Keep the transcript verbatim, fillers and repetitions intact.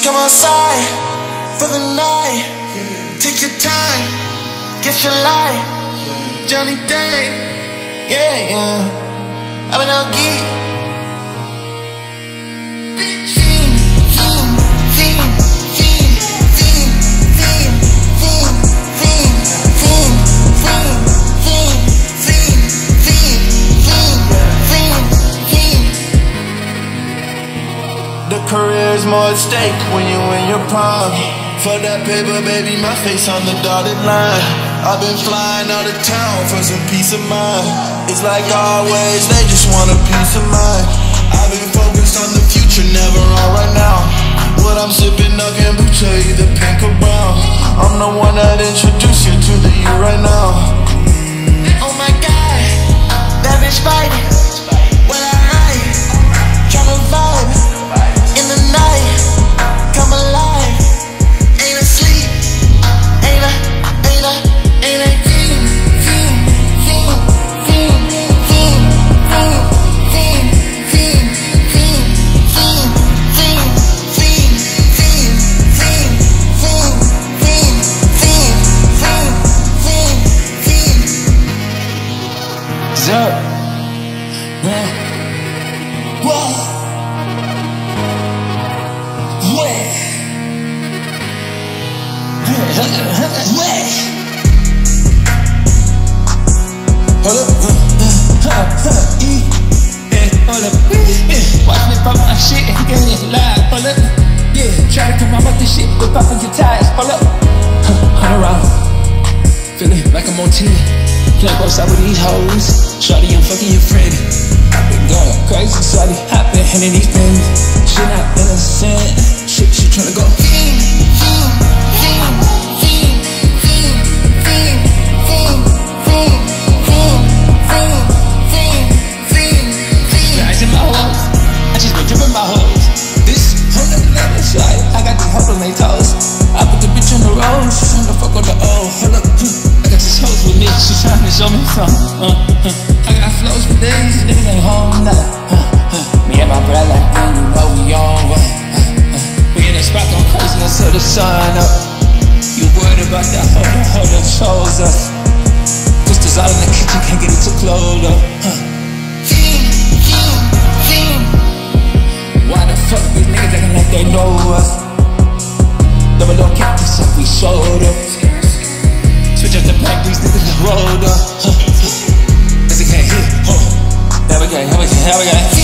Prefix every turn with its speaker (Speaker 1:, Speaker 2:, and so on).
Speaker 1: come outside for the night. Take your time, get your life. Johnny Day, yeah, yeah. I've been out geek. Career's more at stake when you win your prime. For that paper, baby, my face on the dotted line. I've been flying out of town for some peace of mind. It's like always, they just want a piece of mind. I've been focused on the future, never on right now. What I'm sipping up kombucha, either pink or brown. I'm the one that introduced you to the you right now. Oh my God, that bitch biting. When I ride, tryna vibe. In the night, come alive. Ain't asleep, ain't a, ain't a, ain't a dream, dream, dream, dream, dream, dream, dream, dream, dream, dream, dream, dream, dream, dream, dream, dream, dream, dream, dream. Zip. Whoa. Hold up, uh, uh, uh, e, eh, hold up, eh, watch me pop my shit and get it live, hold up, yeah, try to come out with this shit, but popping your tires, hold up, huh, hunt around, feeling like I'm on ten, play both sides with these hoes, shawty, I'm fucking your friend, I've been going crazy, shawty, I've been hitting these things, she not innocent, shit, she tryna go, I put the bitch on the road, she tryna fuck on the O. Hold up, I got these hoes with me, she tryna show me something. Uh, uh, I got flows for days, niggas ain't home now. Uh, uh, me and my brother, and you know we on one. Uh, uh, we in the spot going crazy until the sun up. You worried about that hoe, that hoe that chose us. Crystals out in the kitchen, can't get it too close up. Uh. Why the fuck these niggas acting like they know us? Never don't get this up, we showed up. Switch up the back, these niggas just rolled up. Huh. Cause they can't hit, huh? Now we got, now we got, now we got.